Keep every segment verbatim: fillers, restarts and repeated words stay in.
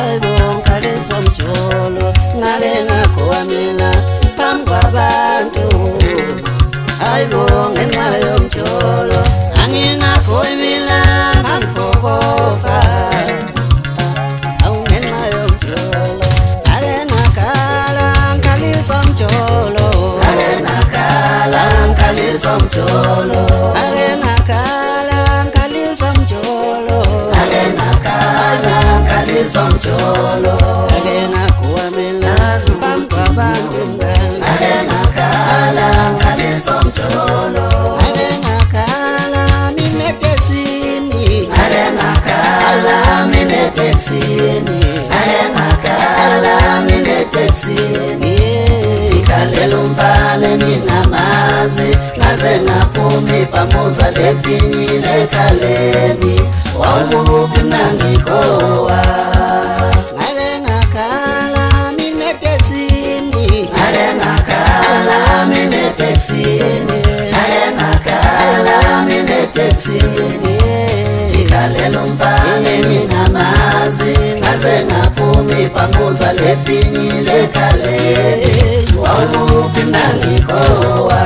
Hayibo ngikhaliswa umjolo ngale ngakho mina phambi kwabantu. Hayibo ngenxa yomjolo angingakho mina ngangiphokofa. Awu ngenxa yomjolo ake ngakhala ngikhaliswa umjolo. Ake ngakhala ngikhaliswa umjolo. Ake ngakhala ngikhaliswa umjolo. Ake ngakhala ngikhaliswa umjolo. Ake ngakhuwa mina phambi kwabantu mngani. Ake ngakhala ngikhaliswa umjolo. Ake ngakhala mina etekisini. Ake ngakhala mina etekisini. Ake ngakhala mina etekisini. Ikhalela umfana ngingamazi ngaze ngaphuma ipamuza lefinyile ekhaleni. Wawukuphi mina ngikhowa. Ake ngakhala mina etekisini. Ake ngakhala mina etekisini. Ake ngakhala mina etekisini. Ikhalela umfana ngingamazi ngaze ngaphuma ipamuza lefinyile ekhaleni. Wawukuphi mina ngikhowa.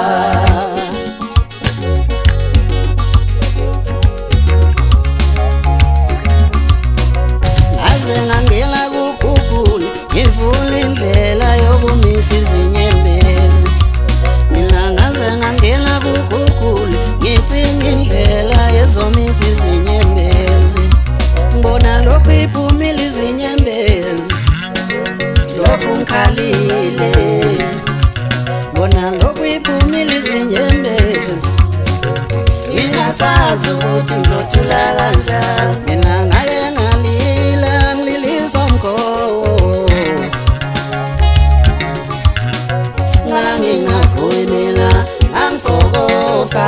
Ngaze ngangena ku-Google ngivula indlela yokumisa izinyembezi. Mina ngaze ngangena ku-Google ngiphinga indlela yezomisa izinyembezi. Ngibona lokhu iphumile izinyembezi, lokhu ngikhalile. Ngibona lokhu iphumile izinyembezi, ngingasazi ukuthi ngizothula kanjani. Mina ngake ngalila ngililisa umkhowo. Ngangingakhoyi mina ngangiphokofa.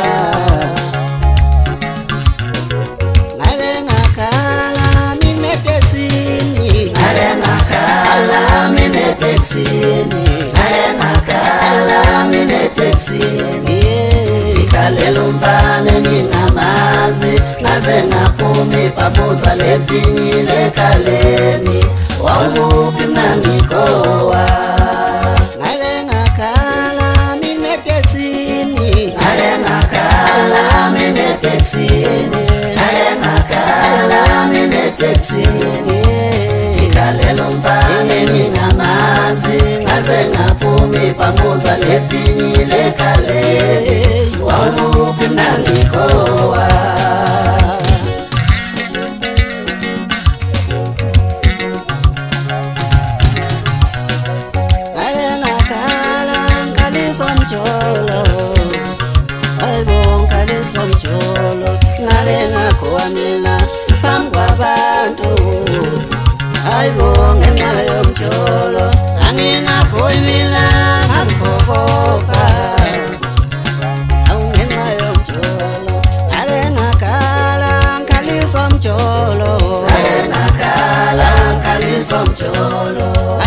Ngake ngakhala mina etekisini. Ngake ngakhala mina etekisini. Ngake ngakhala mina etekisini. Ikhalela umfana ngingamazi ngaze ngaphuma ipamuza lefinyile ekhaleni. Wawukuphi mina ngikhowa. Ngake ngakhala mina etekisini. Ngake ngakhala mina etekisini. Ngake ngakhala mina etekisini. Ikhalela umfana ngingamazi ngaze ngaphuma ipamuza lefinyile ekhaleni. Wawukuphi mina ngikhowa. Ngake ngakhala ngikhaliswa umjolo. Hayibo ngikhaliswa umjolo ngale ngakhowa mina phambi kwabantu. Hayibo ngenxa yomjolo angingakhoyi mina ngangiphokofa. Awu ngenxa yomjolo ake ngakhala ngikhaliswa umjolo. Ake ngakhala ngikhaliswa umjolo.